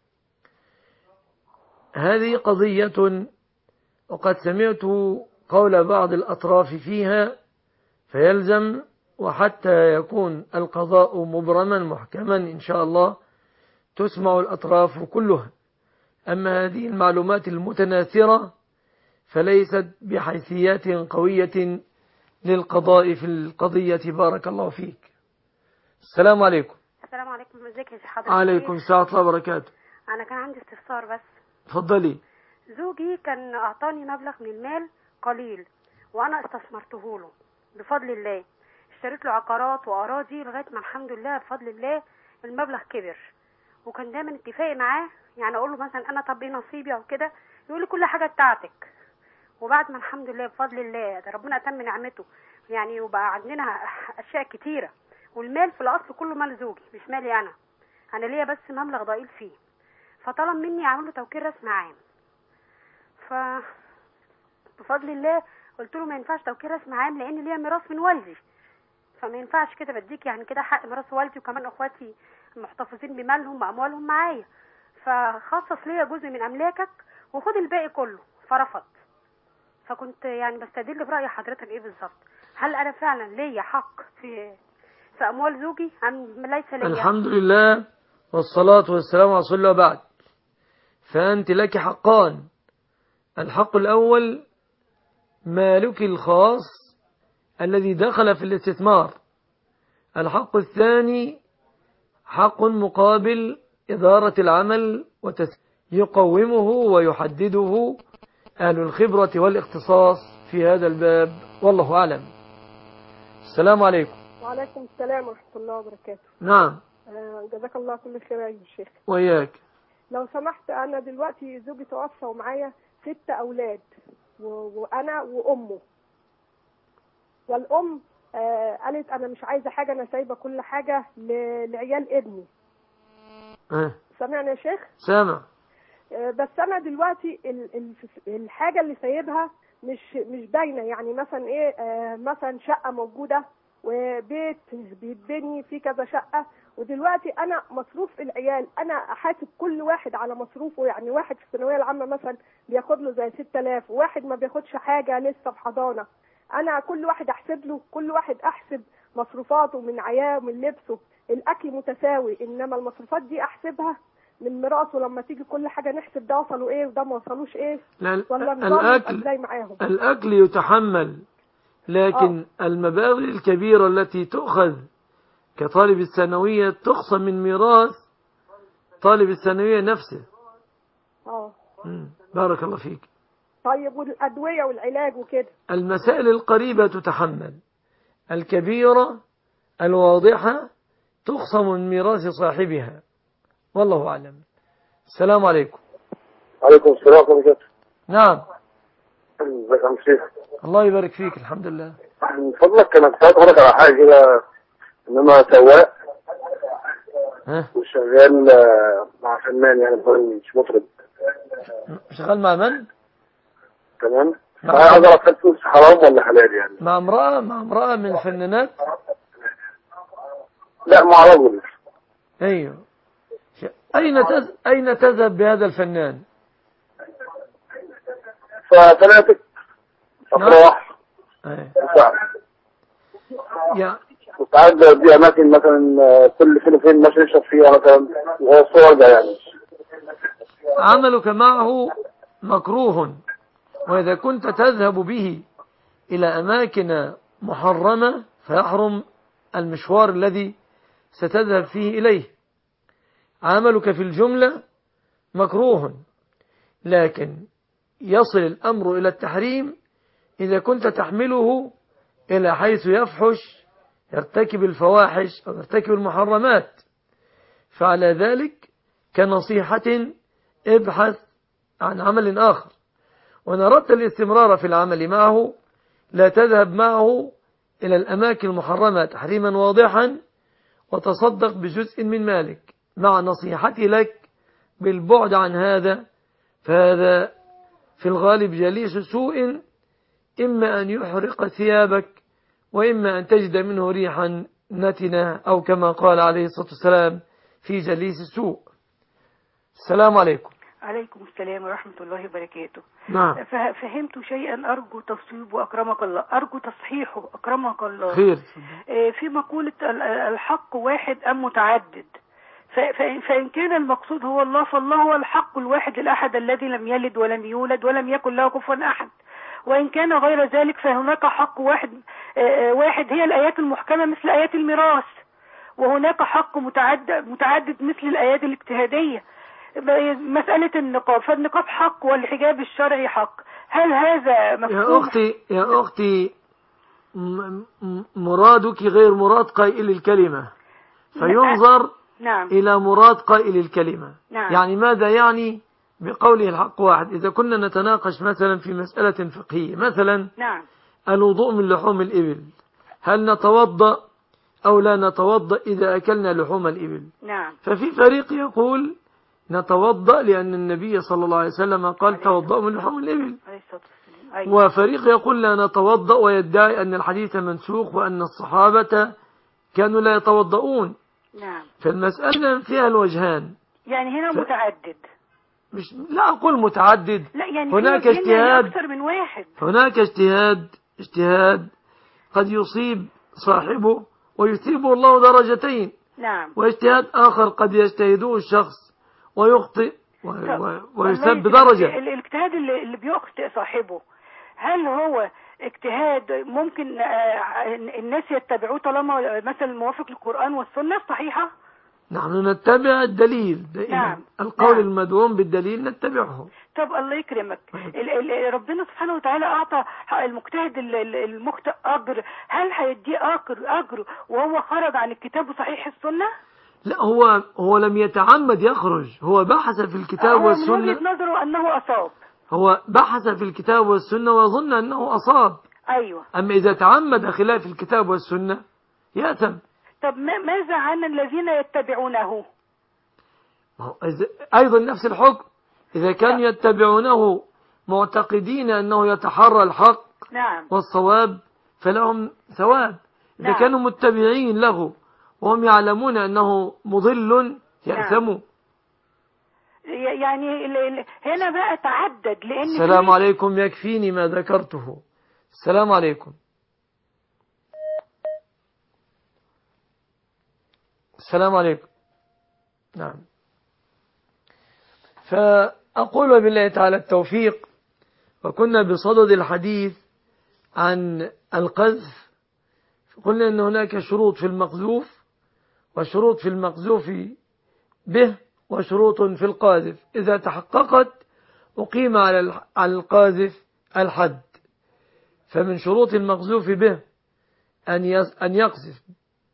هذه قضية وقد سمعت قول بعض الأطراف فيها، فيلزم وحتى يكون القضاء مبرما محكما إن شاء الله تسمع الأطراف كلها. أما هذه المعلومات المتناثرة فليست بحيثيات قوية للقضاء في القضية. بارك الله فيك. السلام عليكم. السلام عليكم. ازيك يا حضرتك؟ عليكم السلام ورحمة الله وبركاته. أنا كان عندي استفسار بس. تفضلي. زوجي كان أعطاني مبلغ من المال قليل وأنا استثمرته له بفضل الله، اشتريت له عقارات وأراضي لغاية ما الحمد لله بفضل الله المبلغ كبر، وكان دايما اتفاقي معاه، يعني أقول له مثلا أنا طب إيه نصيبي أو كده، يقول لي كل حاجة بتاعتك. وبعد ما الحمد لله بفضل الله ده ربنا أتم نعمته يعني، وبقى عندنا أشياء كتيرة، والمال في الأصل كله مال زوجي مش مالي أنا، أنا ليا بس مبلغ ضئيل فيه، فطلب مني أعمل له توكيل رسمي عام. ف بفضل الله قلت له ما ينفعش توكيل رسمي عام لأن ليا ميراث من والدي، فما ينفعش كده، بديك يعني كده حق ميراث والدي، وكمان اخواتي محتفظين بمالهم واموالهم معايا، فخصص ليا جزء من املاكك وخد الباقي كله. فرفض. فكنت يعني بستدل برأي حضرتك ايه بالظبط؟ هل انا فعلا ليا حق في في اموال زوجي ام ليس ليا؟ الحمد لله والصلاة والسلام على رسول الله. بعد فأنت لك حقان. الحق الأول مالك الخاص الذي دخل في الاستثمار. الحق الثاني حق مقابل إدارة العمل يقومه ويحدده أهل الخبرة والاختصاص في هذا الباب، والله أعلم. السلام عليكم. وعليكم السلام ورحمة الله وبركاته. نعم. آه جزاك الله كل خير يا شيخ. وإياك. لو سمحت، أنا دلوقتي زوجي توفى ومعايا ست أولاد و... وأنا وأمه، والأم آه قالت أنا مش عايزة حاجة، أنا سايبة كل حاجة ل... لعيال ابني. أه. سامعني يا شيخ؟ سامع. آه بس أنا دلوقتي ال... ال... الحاجة اللي سايبها مش مش باينة، يعني مثلا إيه، آه مثلا شقة موجودة وبيت بيتبني فيه كذا شقة، ودلوقتي أنا مصروف العيال أنا أحاسب كل واحد على مصروفه، يعني واحد في الثانوية العامة مثلا بياخد له زي ستة آلاف، وواحد ما بياخدش حاجة لسه في حضانة، أنا كل واحد أحسب له، كل واحد أحسب مصروفاته من عياه ومن لبسه، الأكل متساوي، إنما المصروفات دي أحسبها من ميراثه، لما تيجي كل حاجة نحسب ده وصلوا إيه وده ما وصلوش إيه، ولا نظام إزاي معاهم؟ الأكل يتحمل، لكن أوه. المبالغ الكبيرة التي تؤخذ كطالب الثانوية تخصم من ميراث طالب الثانوية نفسه. اه بارك الله فيك. طيب والأدوية والعلاج وكده؟ المسائل القريبة تتحمل، الكبيرة الواضحة تخصم من ميراث صاحبها، والله أعلم. السلام عليكم. عليكم السلام ورحمة الله. نعم. ازيك يا شيخ؟ الله يبارك فيك. الحمد لله. من فضلك كان كنت هقولك على حاجة كده، انما سواق وشغال مع فنان، يعني مش مطرب. شغال مع من؟ تمام. انا عايز اعرف هل فلوس حرام ولا حلال يعني؟ مع امرأة مع امرأة من الفنانات؟ لا مع رجل. ايوه. اين تز... اين تذهب بهذا الفنان؟ فثلاثة افراح. ايه. يا وساعات دي اماكن مثلا كل فين وفين ماشي يشرب فيها مثلا، وهو الصور ده يعني. عملك معه مكروه، وإذا كنت تذهب به إلى أماكن محرمة فيحرم المشوار الذي ستذهب فيه إليه. عملك في الجملة مكروه، لكن يصل الأمر إلى التحريم إذا كنت تحمله إلى حيث يفحش، يرتكب الفواحش أو يرتكب المحرمات. فعلى ذلك كنصيحة ابحث عن عمل آخر. وإن أردت الاستمرار في العمل معه لا تذهب معه إلى الأماكن المحرمة تحريما واضحا، وتصدق بجزء من مالك مع نصيحتي لك بالبعد عن هذا، فهذا في الغالب جليس سوء، إما أن يحرق ثيابك وإما أن تجد منه ريحا نتنة، أو كما قال عليه الصلاة والسلام في جليس السوء. السلام عليكم. عليكم السلام ورحمة الله وبركاته. نعم. فهمت شيئا أرجو تصويبه أكرمك الله، أرجو تصحيحه أكرمك الله. خير. في مقولة الحق واحد أم متعدد، فإن كان المقصود هو الله فالله هو الحق الواحد الأحد الذي لم يلد ولم يولد ولم يكن له كفوا أحد، وإن كان غير ذلك فهناك حق واحد واحد هي الآيات المحكمة مثل آيات الميراث، وهناك حق متعدد متعدد مثل الآيات الاجتهادية. مسألة النقاب، فالنقاب حق والحجاب الشرعي حق، هل هذا مفهوم؟ يا أختي يا أختي مرادك غير مراد قائل الكلمة، فينظر نعم. إلى مراد قائل الكلمة. نعم. يعني ماذا يعني بقوله الحق واحد. إذا كنا نتناقش مثلا في مسألة فقهية، مثلا نعم. الوضوء من لحوم الإبل، هل نتوضأ أو لا نتوضأ إذا أكلنا لحوم الإبل؟ نعم. ففي فريق يقول نتوضأ لأن النبي صلى الله عليه وسلم قال توضأوا من لحوم الإبل، أيوة. وفريق يقول لا نتوضأ ويدعي أن الحديث منسوخ وأن الصحابة كانوا لا يتوضؤون. نعم. فالمسألة فيها الوجهان، يعني هنا ف... متعدد، مش لا أقول متعدد، لا يعني هناك اجتهاد أكثر من واحد، هناك اجتهاد اجتهاد قد يصيب صاحبه ويثيبه الله درجتين. نعم. واجتهاد آخر قد يجتهده الشخص ويخطئ ويسب درجة. الاجتهاد اللي بيخطئ صاحبه هل هو اجتهاد ممكن الناس يتبعوه طالما مثلا موافق للقرآن والسنة الصحيحة؟ نحن نتبع الدليل دائما. نعم. القول نعم. المدعوم بالدليل نتبعه. طب الله يكرمك، ربنا سبحانه وتعالى أعطى المجتهد المخطئ أجر، هل هيديه أجر أجر وهو خرج عن الكتاب وصحيح السنة؟ لا، هو هو لم يتعمد يخرج، هو بحث في الكتاب والسنة، من وجهة نظره أنه أصاب، هو بحث في الكتاب والسنة وظن أنه أصاب. أيوة. أما إذا تعمد خلاف الكتاب والسنة يأثم. طب ماذا عن الذين يتبعونه؟ أيضا نفس الحكم، إذا كانوا يتبعونه معتقدين أنه يتحرى الحق نعم. والصواب فلهم ثواب. إذا نعم. كانوا متبعين له وهم يعلمون أنه مضل يأثموا. يعني هنا بقى تعدد، لأن السلام عليكم، يكفيني ما ذكرته. السلام عليكم. السلام عليكم. نعم. فأقول وبالله تعالى التوفيق. وكنا بصدد الحديث عن القذف، قلنا أن هناك شروط في المقذوف وشروط في المقذوف به وشروط في القاذف. إذا تحققت أقيم على القاذف الحد. فمن شروط المقذوف به أن يقذف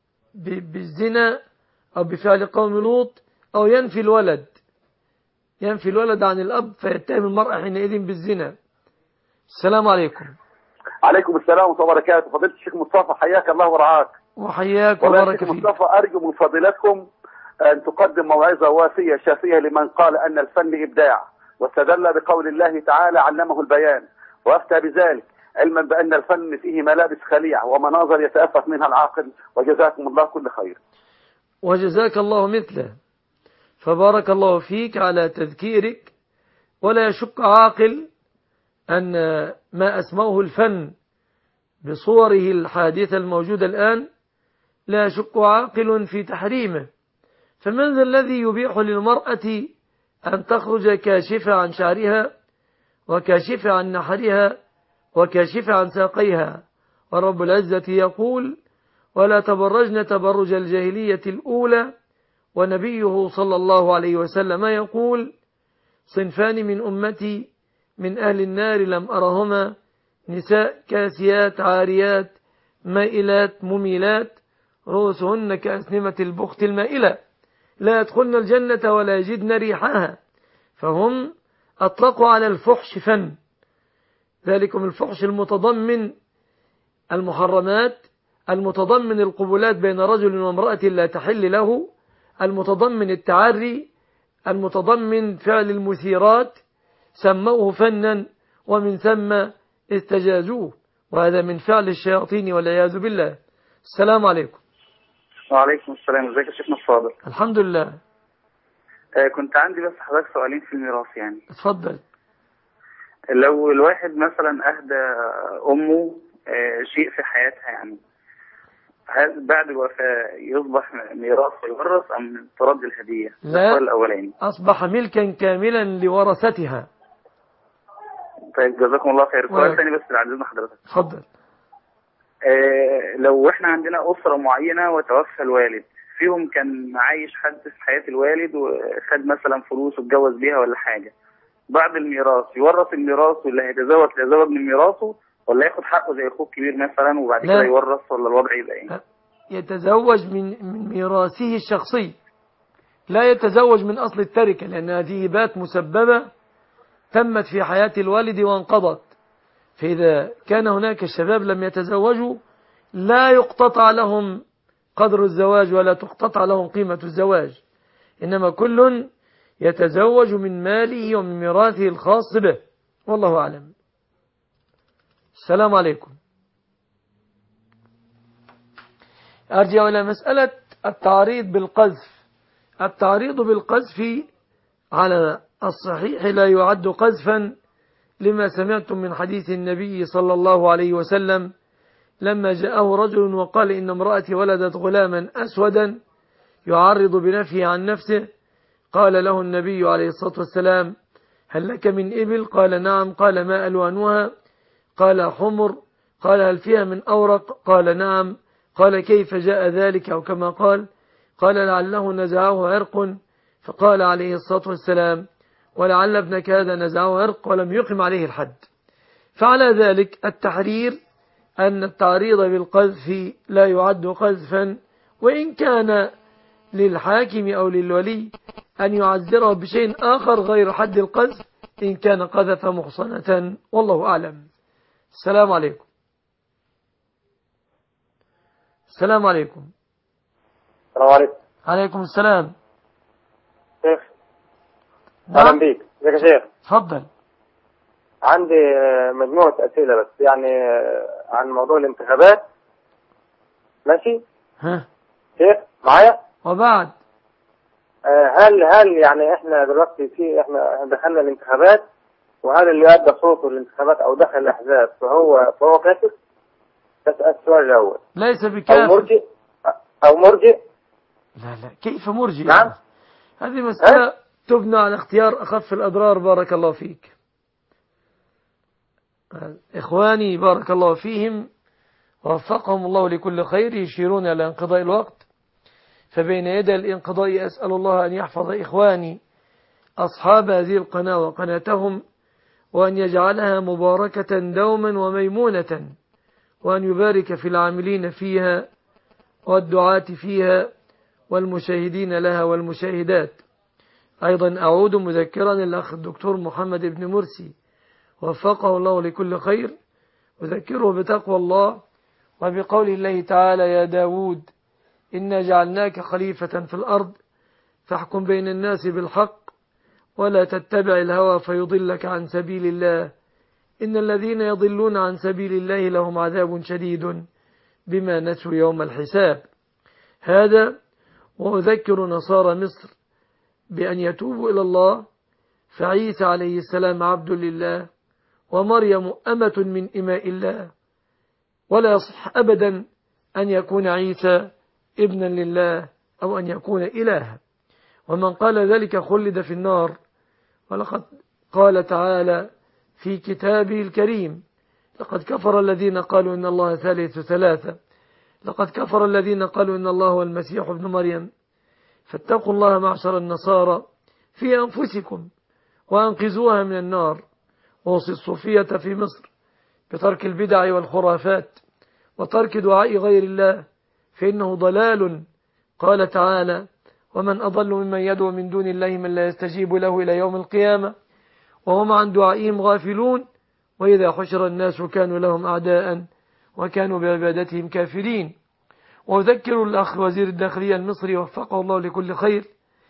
بالزنا أو بفعل قوم لوط أو ينفي الولد ينفي الولد عن الأب فيتهم المرأة حينئذ بالزنا. السلام عليكم. عليكم السلام ورحمة الله وبركاته. فضيلة الشيخ مصطفى حياك الله ورعاك. وحياك وبارك فيك. مصطفى أرجو من فضيلتكم أن تقدم موعظة وافية شافية لمن قال أن الفن إبداع واستدل بقول الله تعالى علمه البيان وأفتى بذلك، علما بأن الفن فيه ملابس خليعة ومناظر يتأفف منها العاقل. وجزاكم الله كل خير. وجزاك الله مثله. فبارك الله فيك على تذكيرك. ولا يشك عاقل أن ما أسموه الفن بصوره الحادثة الموجودة الآن لا يشك عاقل في تحريمه. فمن ذا الذي يبيح للمرأة أن تخرج كاشفة عن شعرها وكاشفة عن نحرها وكاشفة عن ساقيها؟ ورب العزة يقول ولا تبرجن تبرج الجاهلية الأولى، ونبيه صلى الله عليه وسلم يقول صنفان من أمتي من أهل النار لم أرهما، نساء كاسيات عاريات مائلات مميلات رؤوسهن كأسنمة البخت المائلة لا يدخلن الجنة ولا يجدن ريحها. فهم أطلقوا على الفحش فن، ذلكم الفحش المتضمن المحرمات، المتضمن القبلات بين رجل وامرأة لا تحل له، المتضمن التعري، المتضمن فعل المثيرات، سموه فنا ومن ثم استجازوه، وهذا من فعل الشياطين والعياذ بالله. السلام عليكم. وعليكم السلام. ازيك يا شيخنا الفاضل؟ الحمد لله. آه كنت عندي بس حضرتك سؤالين في الميراث يعني. اتفضل. لو الواحد مثلا أهدى أمه آه شيء في حياتها يعني، هل بعد الوفاة يصبح ميراث ويورث أم ترد الهدية؟ لا، الأولاني أصبح ملكا كاملا لورثتها. طيب جزاكم الله خير. سؤال ثاني بس لعزيزنا حضرتك. اتفضل. آه لو احنا عندنا أسرة معينة وتوفى الوالد، فيهم كان عايش حد في حياة الوالد وخد مثلا فلوس واتجوز بيها ولا حاجة، بعد الميراث يورث الميراث واللي هيتزوج يتزوج من ميراثه، ولا ياخد حقه زي اخوه الكبير مثلا وبعد كده يورث، ولا الوضع يبقى ايه؟ يتزوج من من ميراثه الشخصي، لا يتزوج من أصل التركة، لأن هذه هبات مسببة تمت في حياة الوالد وانقضت. فإذا كان هناك شباب لم يتزوجوا لا يقتطع لهم قدر الزواج ولا تقتطع لهم قيمة الزواج، إنما كل يتزوج من ماله ومن ميراثه الخاص به، والله أعلم. السلام عليكم. أرجع إلى مسألة التعريض بالقذف. التعريض بالقذف على الصحيح لا يعد قذفا، لما سمعتم من حديث النبي صلى الله عليه وسلم لما جاءه رجل وقال إن امرأتي ولدت غلاما أسودا يعرض بنفسه عن نفسه، قال له النبي عليه الصلاة والسلام هل لك من إبل؟ قال نعم. قال ما ألوانها؟ قال حمر. قال هل فيها من أورق؟ قال نعم. قال كيف جاء ذلك؟ أو كما قال. قال لعله نزعه عرق، فقال عليه الصلاة والسلام ولعل ابنك هذا نزعه عرق، ولم يقم عليه الحد. فعلى ذلك التحرير أن التعريض بالقذف لا يعد قذفا، وإن كان للحاكم أو للولي أن يعذره بشيء آخر غير حد القذف إن كان قذف محصنة، والله أعلم. السلام عليكم. السلام عليكم. السلام عليكم. عليكم السلام. شيخ أهلا بيك. ازيك يا شيخ؟ تفضل. عندي مجموعة أسئلة بس يعني عن موضوع الانتخابات. ماشي؟ ها شيخ معايا؟ وبعد هل هل يعني احنا دلوقتي في احنا دخلنا الانتخابات، وهل اللي ادى صوته الانتخابات او دخل الاحزاب فهو فهو كافر؟ ده السؤال الاول. ليس بكافر. او مرجئ او مرجئ. لا لا كيف مرجئ؟ نعم. هذه مسألة تبنى على اختيار أخف الأضرار. بارك الله فيك. إخواني بارك الله فيهم ووفقهم الله لكل خير يشيرون إلى انقضاء الوقت، فبين يدي الانقضاء أسأل الله أن يحفظ إخواني أصحاب هذه القناة وقناتهم، وأن يجعلها مباركة دوما وميمونة، وأن يبارك في العاملين فيها والدعاة فيها والمشاهدين لها والمشاهدات. أيضا أعود مذكرا الأخ الدكتور محمد بن مرسي وفقه الله لكل خير، أذكره بتقوى الله وبقول الله تعالى يا داود إنا جعلناك خليفة في الأرض فاحكم بين الناس بالحق ولا تتبع الهوى فيضلك عن سبيل الله إن الذين يضلون عن سبيل الله لهم عذاب شديد بما نسوا يوم الحساب. هذا وأذكر نصارى مصر بأن يتوبوا إلى الله، فعيسى عليه السلام عبد لله ومريم أمة من إماء الله، ولا يصح أبدا أن يكون عيسى ابنا لله أو أن يكون إلها، ومن قال ذلك خلد في النار. ولقد قال تعالى في كتابه الكريم لقد كفر الذين قالوا إن الله ثالث ثلاثة، لقد كفر الذين قالوا إن الله هو المسيح ابن مريم. فاتقوا الله معشر النصارى في أنفسكم وأنقذوها من النار. ووصي الصوفية في مصر بترك البدع والخرافات وترك دعاء غير الله فإنه ضلال. قال تعالى ومن أضل ممن يدعو من دون الله من لا يستجيب له إلى يوم القيامة وهم عن دعائهم غافلون وإذا حشر الناس كانوا لهم أعداء وكانوا بعبادتهم كافرين. وأذكر الأخ وزير الداخلية المصري وفقه الله لكل خير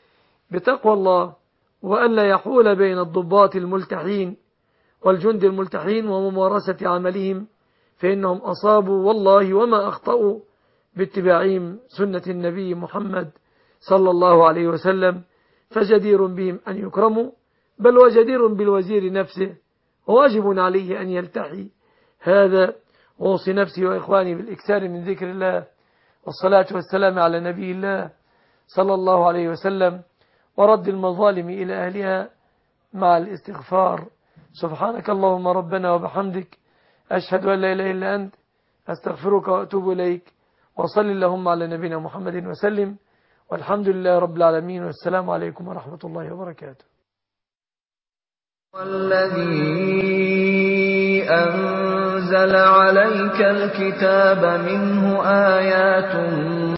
بتقوى الله وأن لا يحول بين الضباط الملتحين والجند الملتحين وممارسة عملهم، فإنهم أصابوا والله وما أخطأوا باتباعهم سنة النبي محمد صلى الله عليه وسلم، فجدير بهم أن يكرموا، بل وجدير بالوزير نفسه وواجب عليه أن يلتحي. هذا ووصي نفسي وإخواني بالإكثار من ذكر الله والصلاة والسلام على نبي الله صلى الله عليه وسلم ورد المظالم إلى أهلها مع الاستغفار. سبحانك اللهم ربنا وبحمدك أشهد أن لا إله إلا أنت أستغفرك وأتوب إليك، وصل اللهم على نبينا محمد وسلم، والحمد لله رب العالمين، والسلام عليكم ورحمة الله وبركاته. والذي أنزل عليك الكتاب منه آيات